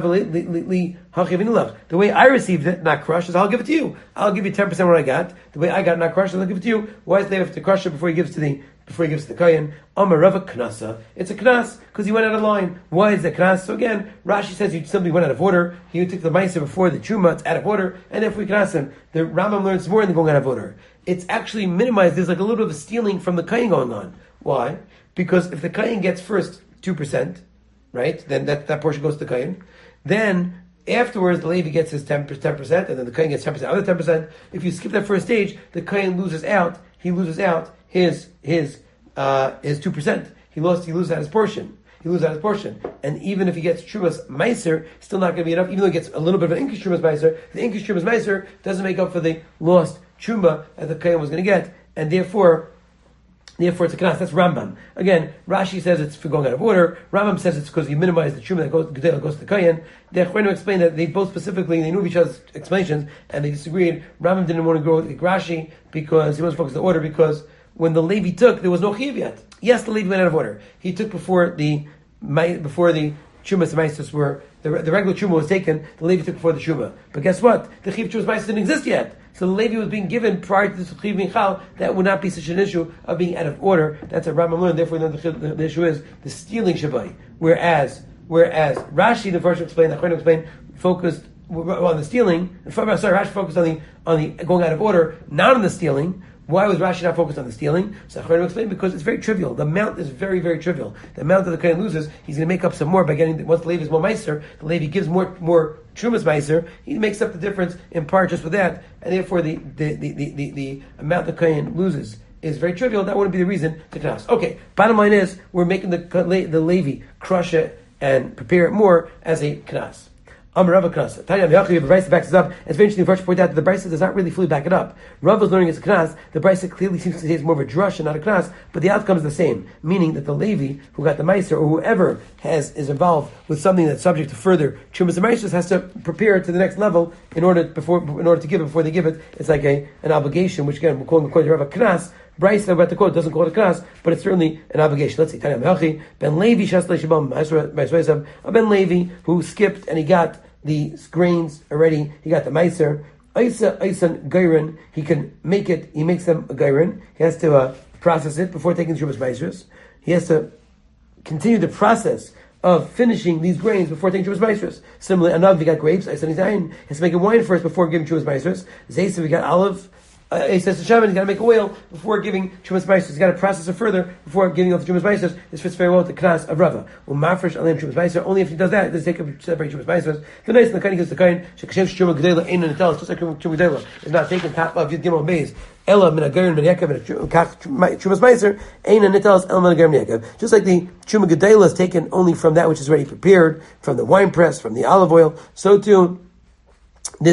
the way I received it, not crushed, is I'll give it to you. I'll give you ten percent of what I got. The way I got not crushed, I'll give it to you. Why does Levi have to crush it before he gives to the before he gives to the Kayin? Amarava Knasa. It's a Knas, because he went out of line. Why is it Knas? So again, Rashi says you simply went out of order. You took the Meiser before the Truma, it's out of order, and if we Knas him, the Rambam learns more than going out of order. It's actually minimized, there's like a little bit of a stealing from the Kayin going on. Why? Because if the Kayin gets first two percent, right? Then that, that portion goes to the Kayin. Then, afterwards, the Levi gets his ten percent, and then the Kayin gets ten percent, other ten percent. If you skip that first stage, the Kayin loses out, he loses out his, his, uh, his two percent. He lost, he loses out his portion. He loses out his portion. And even if he gets Trumas Meiser, still not going to be enough, even though he gets a little bit of an Inkish Trumas Meiser, the Inkish Trumas Meiser doesn't make up for the lost Truma that the Kayin was going to get, and therefore, Therefore, it's a Knas. That's Rambam. Again, Rashi says it's for going out of order. Rambam says it's because you minimize the Truma that goes, that goes to the Kayin. The Achronim explain that they both specifically, they knew of each other's explanations, and they disagreed. Rambam didn't want to go with Rashi because he was focused on the order, because when the Levi took, there was no Chiv yet. Yes, the Levi went out of order. He took before the, before the Trumas Meises were, the, the regular Truma was taken, the Levi took before the Truma. But guess what? The Chiv Trumas Meises didn't exist yet. So the Levi was being given prior to the Chiv Michal. That would not be such an issue of being out of order. That's what Rambam learned. Therefore, the, the, the issue is the stealing Shabbai. Whereas, whereas Rashi, the first explained, the Achronim explained, focused on the stealing. Sorry, Rashi focused on the on the going out of order, not on the stealing. Why was Rashi not focused on the stealing? So Achronim explained, because it's very trivial. The amount is very, very trivial. The amount that the Kayin loses, he's going to make up some more by getting, once the Levi is more Meiser, the Levi gives more more Trumas Meiser, he makes up the difference in part just with that, and therefore the the, the, the, the, the amount the Kayin loses is very trivial. That wouldn't be the reason to Knas. Okay, bottom line is, we're making the, the Levi crush it and prepare it more as a Knas. Amar Rava Knas. Tanya Me'achi, the Brisa backs it up. It's very interesting to point out that the Brisa does not really fully back it up. Rava is learning it's a Knas. The Brisa clearly seems to say it's more of a drush and not a Knas, but the outcome is the same. Meaning that the Levi, who got the Meiser, or whoever has is involved with something that's subject to further Trumas and Meisers, has to prepare it to the next level in order before in order to give it before they give it. It's like a an obligation, which again we're calling according to Rava Knas. Brisa about the quote doesn't call it a Knas, but it's certainly an obligation. Let's see. Tanya Me'achi, Ben Levi Shaslei Shabam Meiser, a Ben Levi who skipped and he got the grains already, he got the Meiser. Isa, Isan, Gairin, he can make it, he makes them a Gairin. He has to uh, process it before taking the Trumas Meisers. He has to continue the process of finishing these grains before taking Trumas Meisers. Similarly, Anav, we got grapes, Isan, Isan, he has to make a wine first before giving Trumas Meisers. Zaysa, we got olive. Uh, he says to Shaman, he's got to make oil before giving Trumas Meisers. He's got to process it further before giving off the Trumas Meisers. This fits very well with the Knas of Rava. Umafresh alim Trumas Meiser. Only if he does that, does he take a separate Trumas Meisers. The nice, the kind gives the kind. Shekashem Shuma Gedela ain't in the just like Truma Gedela is not taken top of Yud Gimel Beis. Ella min agarin min Yaakov and Trumas Meiser ain't in Nitalos Ella min agarin min Yaakov. Just like the Truma Gedela is taken only from that which is already prepared, from the wine press, from the olive oil. So too, this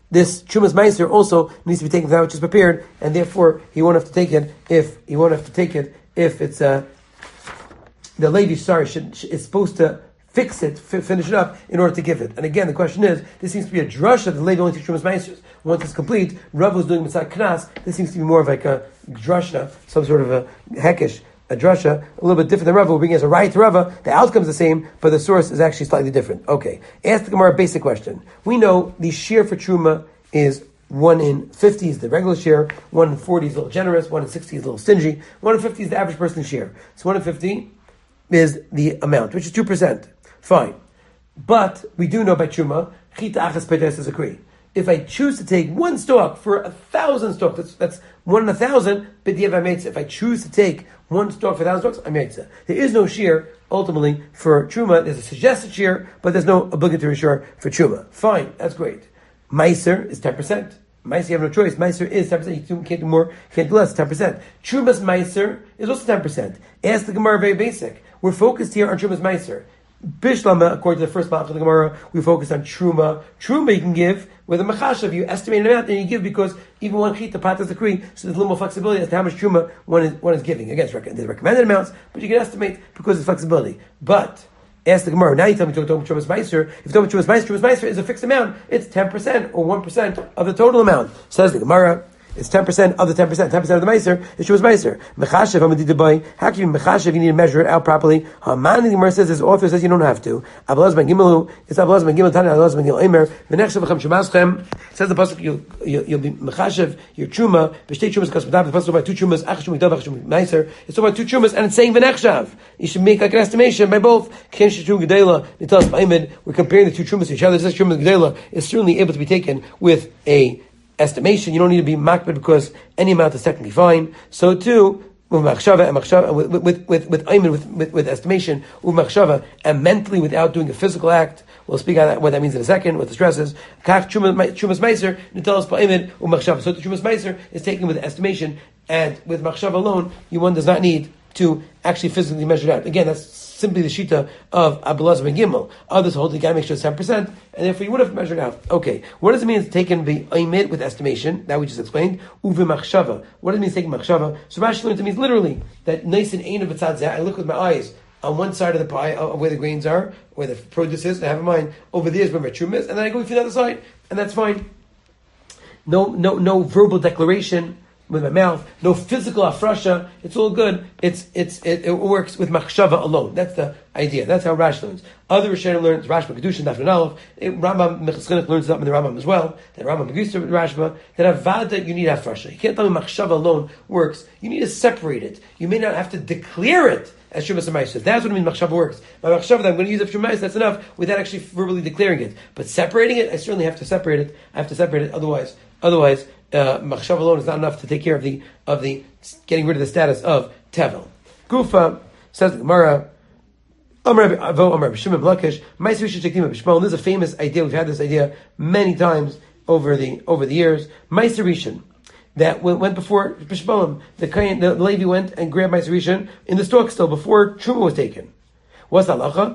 this Chumas Meiser also needs to be taken without which is prepared, and therefore he won't have to take it if he won't have to take it if it's uh, the Levi. Sorry, should, should, is supposed to fix it, f- finish it up in order to give it. And again, the question is: this seems to be a drasha that the Levi only takes Chumas Meisers. Once it's complete, Rav was doing Mitzvah Knas. This seems to be more of like a drasha, some sort of a hekesh. A drasha, a little bit different than Rava. We're bringing as a right to Rava. The outcome is the same, but the source is actually slightly different. Okay. Ask the Gemara a basic question. We know the shear for Truma is one in fifty is the regular shear, one in forty is a little generous, one in sixty is a little stingy, one in fifty is the average person's shear. So one in fifty is the amount, which is two percent. Fine. But we do know by Truma, chita achas petes is a kri. If I choose to take one stalk for a thousand stalks, that's, that's one in a thousand, b'di'ev I meitzah. If I choose to take one stalk for a thousand stalks, I meitzah. There is no shear, ultimately, for truma. There's a suggested shear, but there's no obligatory shear for truma. Fine, that's great. Meiser is ten percent. Meiser, you have no choice. Meiser is ten percent. You can't do more, can't do less, ten percent. Truma's Meiser is also ten percent. Ask the Gemara, very basic. We're focused here on Truma's Meiser. Bishlama, according to the first part of the Gemara, we focus on Truma. Truma you can give with a machashav. You estimate an amount and you give because even one chita pat is a kri, so there's a little more flexibility as to how much Truma one is, one is giving. Again, there's recommended amounts, but you can estimate because of flexibility. But, ask the Gemara, now you tell me to talk about Truma's Meiser. If you talk about Truma's Meiser, Truma's Meiser is a fixed amount. It's ten percent or one percent of the total amount. Says the Gemara. It's ten percent of the ten percent. ten percent of the Meiser is Truma's Meiser. Mechashev, Hamadidabay. How can you Mechashev? You need to measure it out properly. Haman, the Gemara says, his author says you don't have to. Abelaz ben Gimelu. It's Abelaz ben Gimel Tanya. Abelaz ben Gimel Eimer. V'nechshav v'chem Shemaschem. Says the pasuk you'll, you'll, you'll be Mechashev your Truma. B'shtei Trumas Kasmadav. The pasuk about two Trumas. Ach Shum Gdav. Ach Shum Meiser. It's about two Trumas and it's saying V'nechshav. You should make like an estimation by both. Ken Shitrum Gedela. Nitas Ba'imid. We're comparing the two Trumas to each other. This Trumas Gedela is certainly able to be taken with a estimation. You don't need to be makbid because any amount is technically fine. So too, with machshava and machshava, with with with with ayman, with, with with estimation, with machshava, and mentally without doing a physical act. We'll speak on what that means in a second. What the stress is. Kach chumas meiser nitalas ba'ayman umachshava. So the chumas meiser is taken with estimation, and with machshava alone, you one does not need to actually physically measure it out. Again, that's simply the shita of Abelaz ben Gimel. Others hold you got to make sure it's ten percent, and therefore you would have measured out. Okay, what does it mean to taken the aymed with estimation? That we just explained. Uve machshava. What does it mean taking machshava? So Rashi learns it means literally that nice and ain of tzad. I look with my eyes on one side of the pie, uh, where the grains are, where the produce is, and I have in mind over there is where my truma is, and then I go to the other side, and that's fine. No, no, no verbal declaration with my mouth, no physical afrasha, it's all good. It's it's it, it works with machshava alone. That's the idea. That's how Rashi learns. Other Rishonim learns Rashba Kedushin Daf Aleph. Rambam Mechaskinik learns that in the Rambam as well. That Rambam Megusta with Rashba. That avada you need afrasha. You can't tell me machshava alone works. You need to separate it. You may not have to declare it as Shumas Meiser. That's what I mean machshava works. My machshava that I'm going to use it for Shumas, that's enough without actually verbally declaring it. But separating it, I certainly have to separate it. I have to separate it. Otherwise, otherwise. Uh, machshav alone is not enough to take care of the of the getting rid of the status of tevel. Gufa says the Gemara. Amar Avo Amar B'Shimon Lakish. Ma'aser Rishon Shektim B'Shmol. This is a famous idea. We've had this idea many times over the over the years. Ma'aser Rishon that went before B'Shmol. The Kayin, the Levi went and grabbed Ma'aser Rishon in the stalk still before Truma was taken. What's the halacha?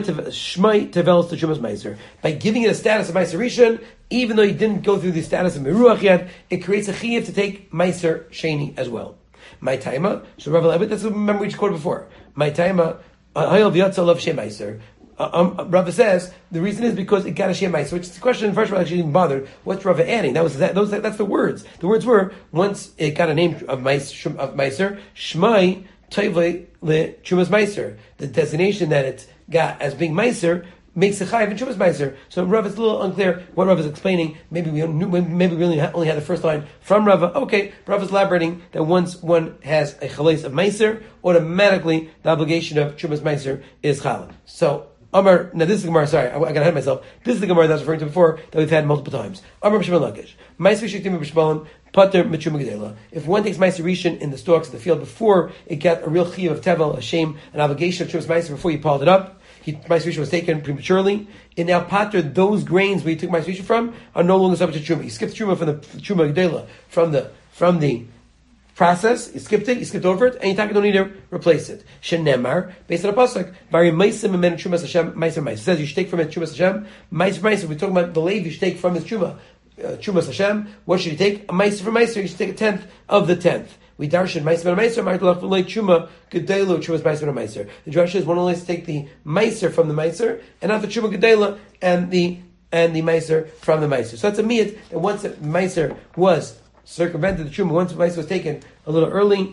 Shmai tevelos to Trumas Meiser. By giving it a status of Meiser Rishon, even though you didn't go through the status of Meruach yet, it creates a chiyuv to take Meiser Sheni as well. My taima, so Rav Levitt, that's what remember we just quoted before. My taima, hayol v'yatza love Shem Meiser. Um, Rava says the reason is because it got a Shem Meiser, which is the question. First of all, actually didn't bother. What's Rava adding? That was that. Those that's the words. The words were once it got a name of Meiser, of Meiser Shmai. Toivle le Trumas Meiser. The designation that it's got as being Meiser makes a chayiv in Trumas Meiser. So Rav is a little unclear what Rav is explaining. Maybe we knew, maybe we only, only had the first line from Rav. Okay, Rav is elaborating that once one has a chalais of Meiser, automatically the obligation of Trumas Meiser is chalav. So Amar, now this is the Gemara, sorry, I, I got ahead of myself. This is the Gemara that I was referring to before, that we've had multiple times. Amar B'Shimon Lakish. Ma'aser Shektim B'Shmalim, Pater Mitchuma Gedela. If one takes Ma'aser Rishon in the stalks of the field before it got a real chiyuv of tevel, a shame, an obligation of Trumas Ma'aser before you piled it up, he, Ma'aser Rishon was taken prematurely, and now Pater, those grains where you took Ma'aser Rishon from, are no longer subject to Truma. You skipped Truma from the Truma Gedela, from the, from the, process, you skipped it, you skipped over it, and you don't need to replace it. Shenemar, based on a pasuk, Vari Meisim and Trumas Hashem, Meisim Meisim. It says you should take from it Trumas Hashem, Meisim Meisim. We're talking about the Levi you should take from his Truma. uh, Chumas Hashem. What should he take? A meiser for meiser. He should take a tenth of the tenth. We darshan meiser for meiser. Ma'atalach v'lei chuma gedelu chumas meiser for meiser. The drasha is one only has to take the meiser from the meiser and not the chuma gedela and the and the meiser from the meiser. So that's a miyat. And once the meiser was circumvented, the chuma, once the meiser was taken a little early,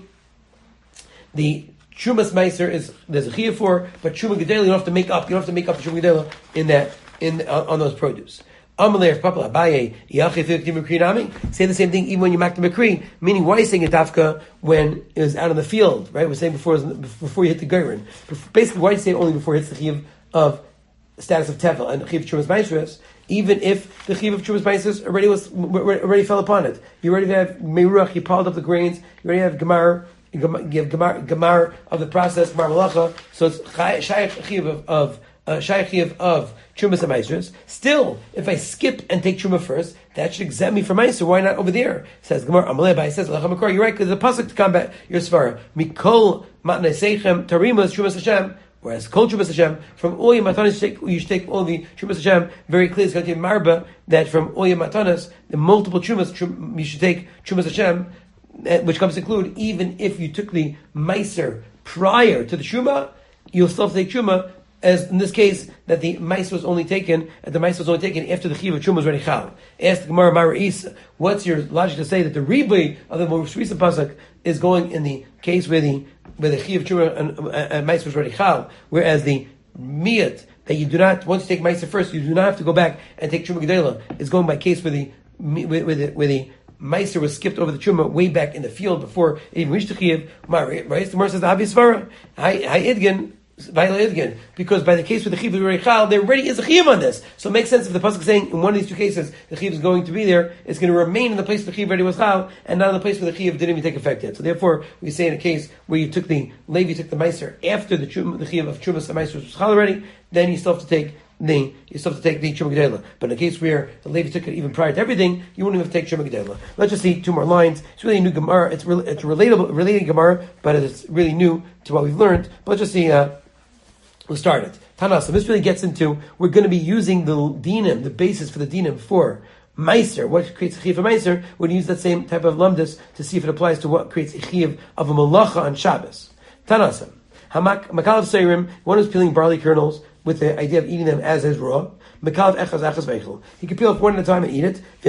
the chumas meiser is there's a chiyuv for, but chuma gedela you don't have to make up. You don't have to make up the chuma gedela in that in uh, on those produce. Amalei Papa Abaye Yachif say the same thing even when you make the makri. Meaning, why are you saying a dafka when it was out in the field? Right? We're saying before before you hit the geirin. Basically, why do you say it only before it hits the chiyuv of status of tevel and the chiyuv chumas meiser? Even if the chiyuv of chumas meiser already was already fell upon it, you already have meruach. You piled up the grains. You already have gemar. You have gemar, gemar of the process, gemar malacha. So it's shaykh chiyuv of, of uh, shaykh chiyuv of chumas and meisers. Still, if I skip and take chuma first, that should exempt me from meiser. Why not over there? Says gemar amalei. But it says lacha makor. You're right because the pasuk to combat your svara mikol matnei seichem tarimas chumas Hashem. Whereas kol chumas Hashem from all your matanas you should take all the chumas Hashem. Very clear, it's going to be marba that from all your matanas the multiple chumas you should take chumas Hashem. Which comes to include, even if you took the meiser prior to the shuma, you'll still have to take shuma, as in this case, that the meiser was only taken, and the meiser was only taken after the chiyuv of shuma was already chal. Ask the Gemara Mara Isa, what's your logic to say that the riboy of the most recent pasuk is going in the case where the where the chiyuv of shuma and, and, and meiser was already chal, whereas the miyat that you do not, once you take meiser first, you do not have to go back and take shuma gedela, is going by case where the where the, where the meiser was skipped over the truma way back in the field before it even reached the chiyuv. Right? The Gemara says the obvious svara. Hi, hi idgin, idgin, because by the case with the chiyuv already chal, there already is a chiyuv on this. So it makes sense if the pasuk is saying in one of these two cases the chiyuv is going to be there, it's going to remain in the place where the chiyuv already was chal, and not in the place where the chiyuv didn't even take effect yet. So therefore, we say in a case where you took the Levi took the meiser after the chum, the chiyuv of chumas the meiser was chal already, then you still have to take. The, you still have to take the Chuma Gedela. But in a case where the Levi took it even prior to everything, you wouldn't have to take Chuma Gedela. Let's just see two more lines. It's really a new Gemara. It's, re, it's relatable, related Gemara, but it's really new to what we've learned. But let's just see, uh, we'll start it. Tanas, so this really gets into, we're going to be using the dinim, the basis for the dinim for meiser. What creates a chiyuv of meiser? We're going to use that same type of lamdas to see if it applies to what creates a chiyuv of a malacha on Shabbos. Tanasam. Hamak, makal of seirim, one who's peeling barley kernels, with the idea of eating them as is raw. He can peel off one at a time and eat it. But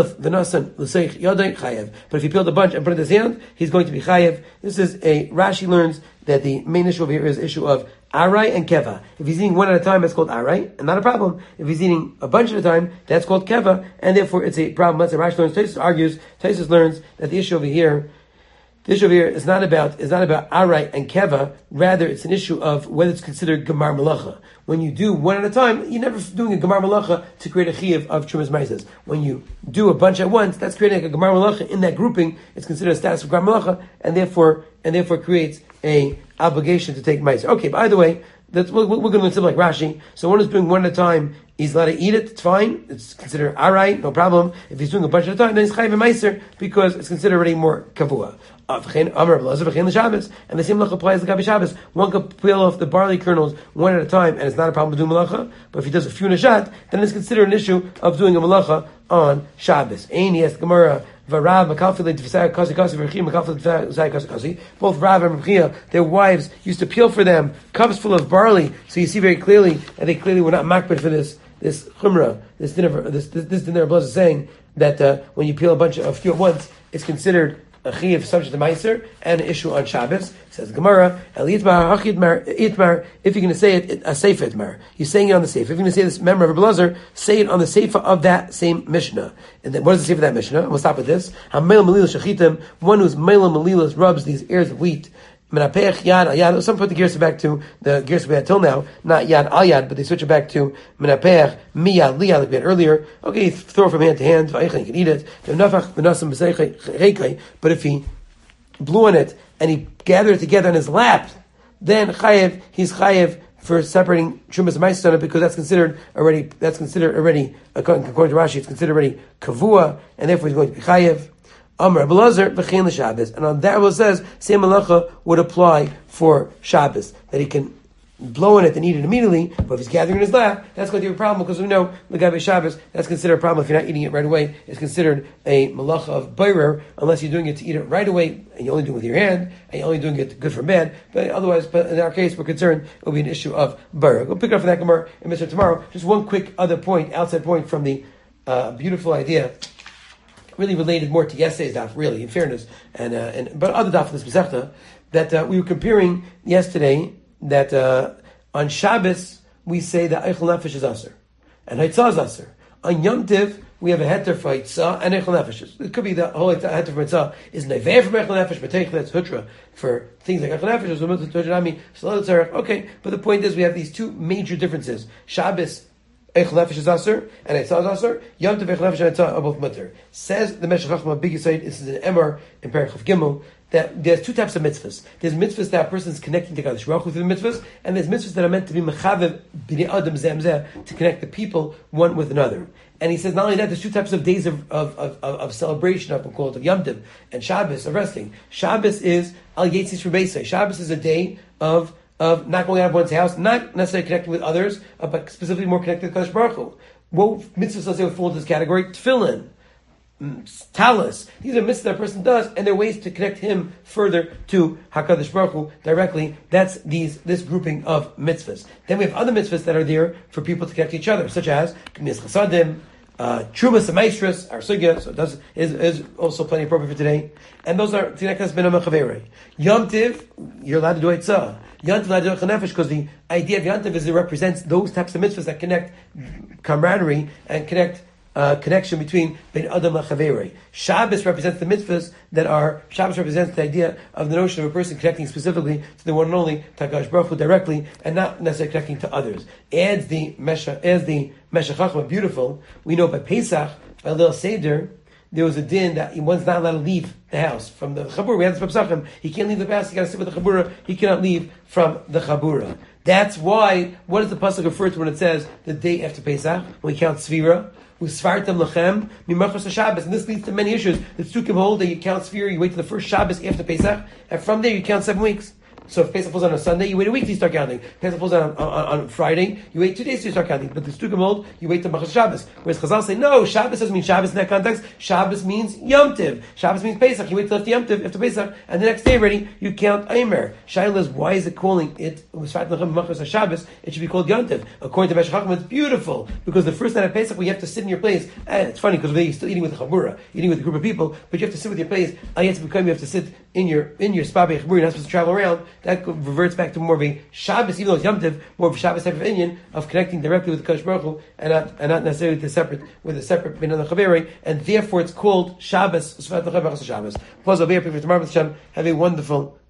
if he peeled a bunch and put it in his hand, he's going to be chayev. This is a, Rashi learns that the main issue over here is the issue of arai and keva. If he's eating one at a time, it's called arai, and not a problem. If he's eating a bunch at a time, that's called keva, and therefore it's a problem. That's what Rashi learns. Taisus argues, Taisus learns that the issue over here The issue over here is not about is not about arai and keva. Rather, it's an issue of whether it's considered gemar malacha. When you do one at a time, you're never doing a gemar malacha to create a chiyuv of chumas meises. When you do a bunch at once, that's creating a gemar malacha. In that grouping, it's considered a status of gemar malacha, and therefore and therefore creates a obligation to take meiser. Okay, by the way, that's we're, we're going to learn something like Rashi. So one who's doing one at a time, he's allowed to eat it. It's fine. It's considered alright, no problem. If he's doing a bunch at a time, then he's chayiv meiser because it's considered already more kavua. And the same lacha applies to Gabi Shabbos. One could peel off the barley kernels one at a time, and it's not a problem to do malacha. But if he does a few nashat, then it's considered an issue of doing a malacha on Shabbos. Ain yes Gemara v'Rav makalfilei t'v'sai kasi kasi v'Rechia makalfilei t'v'sai kasi kasi. Both Rav and Rechia, their wives used to peel for them cups full of barley. So you see very clearly, and they clearly were not makbid for this this chumrah, this dinner, this this, this dinner is saying that uh, when you peel a bunch of a few at once, it's considered a chiyuv subject to meiser and an issue on Shabbos. Says Gemara, El Yitmar, Hachidmar, Itmar. If you're going to say it, a seifa Itmar, you're saying it on the seifa. If you're going to say this member of Abelazar, say it on the seifa of that same Mishnah. And then what is the seifa of that Mishnah? We'll stop with this. Hameil Melilas Shachitim, one who's Meila Melilas rubs these ears of wheat. Menapech yad al yad. Some put the gears back to the gears we had till now, not yad al yad, but they switch it back to menapech miyad liyad like we had earlier. Okay, throw it from hand to hand. You can eat it. But if he blew on it and he gathered it together in his lap, then chayev he's chayev for separating chumas and meiser because that's considered already. That's considered already according, according to Rashi. It's considered already kavua, and therefore he's going to be chayev. Amar Abelazar v'chein l'Shabbos, and on that it says same malacha would apply for Shabbos, that he can blowing it and eat it immediately, but if he's gathering in his lap, that's going to be a problem because we know L'Gabe Shabbos, that's considered a problem if you're not eating it right away. It's considered a malacha of bayrer unless you're doing it to eat it right away and you're only doing it with your hand and you're only doing it good from bad. But otherwise, but in our case, we're concerned it will be an issue of bayrer. We'll pick up from that Gemara in Mishnah tomorrow. Just one quick other point, outside point from the uh, beautiful idea, really related more to yesterday's daf, really, in fairness, and uh, and but other daf in this Masechta, that uh, we were comparing yesterday that uh, on Shabbos we say that Eichel Nefesh is Aser, and Haitzah is Aser. On Yom Tiv we have a heter for Haitzah and Eichel Nefesh. It could be the whole heter for Haitzah is Neveir from Eichel Nefesh, but Teich that's Hutra for things like Eichel Nefesh, or Zumut Tojami, Salot Tzarech. Okay, but the point is we have these two major differences. Shabbos Eichel Nefesh is Aser, and Haitzah is Aser. Yom Tov Eichel Nefesh and Haitzah are both Mutter. Says the Meshech Chochmah Big Yisayid, this is an Emor in Perich of Gimel, that there's two types of mitzvahs. There's mitzvahs that a person is connecting to Kadosh Baruch Hu through the mitzvahs, and there's mitzvahs that are meant to be mechavev b'nei adam zemzeh, to connect the people one with another. And he says not only that, there's two types of days of of, of, of celebration, of called of Yom Tov and Shabbos of resting. Shabbos is al yetzis rebeisai. Shabbos is a day of of not going out of one's house, not necessarily connecting with others, uh, but specifically more connected to Kadosh Baruch Hu. What mitzvahs does it fall into this category? Tefillin, talus. These are mitzvahs that a person does, and they're ways to connect him further to HaKadosh Baruch Hu directly. That's these this grouping of mitzvahs. Then we have other mitzvahs that are there for people to connect to each other, such as Gemilas Chasadim, uh, Trumas and Maestras, our sugya, so it does, is, is also plenty appropriate for today. And those are Tinekas Ben Amachaverei. Yom Tiv, you're allowed to do Eitzah. Yom Tiv, allowed to do Nefesh, because the idea of Yom Tiv is it represents those types of mitzvahs that connect camaraderie and connect Uh, connection between Ben Adam Lachaverei. Shabbos represents the mitzvahs that are, Shabbos represents the idea of the notion of a person connecting specifically to the one and only, Takash Baruch Hu directly, and not necessarily connecting to others. As the Mesha, as the Meshech Chochmah, beautiful, we know by Pesach, by Lil Seder, there was a din that one's not allowed to leave the house. From the Chabura, we had this from Pesachim, he can't leave the house, he got to sit with the Chabura, he cannot leave from the Chabura. That's why, what does the Pasuk refer to when it says the day after Pesach, when we count Svira? Usfartem lachem mimachos Shabbos, and this leads to many issues. The Tzukim hold that you count Sfira, you wait till the first Shabbos after Pesach, and from there you count seven weeks. So if Pesach falls on a Sunday, you wait a week till you start counting. If Pesach falls on, on, on Friday, you wait two days till you start counting. But the Stukim hold, you wait till Machas Shabbos. Whereas Chazal say, no, Shabbos doesn't mean Shabbos in that context. Shabbos means Yom Tiv. Shabbos means Pesach. You wait till after Yom Tiv, after Pesach, and the next day already, you count Eimer. Shaila is, why is it calling it, it was Machas Shabbos, it should be called Yom Tiv. According to Meshech Chochmah, it's beautiful. Because the first night of Pesach, when you have to sit in your place, and it's funny because you're still eating with the Chabura, eating with a group of people, but you have to sit with your place, you have to sit in your, in your Spa B'Chabura, you're not supposed to travel around. That reverts back to more of a Shabbos, even though it's Yom Tiv, more of a Shabbos type of Inyan of connecting directly with the Kadosh Baruch Hu and not and not necessarily to separate with a separate bin on the Chaveri, and therefore it's called Shabbos. Shabbos. Plus, I'll be here for tomorrow. Have a wonderful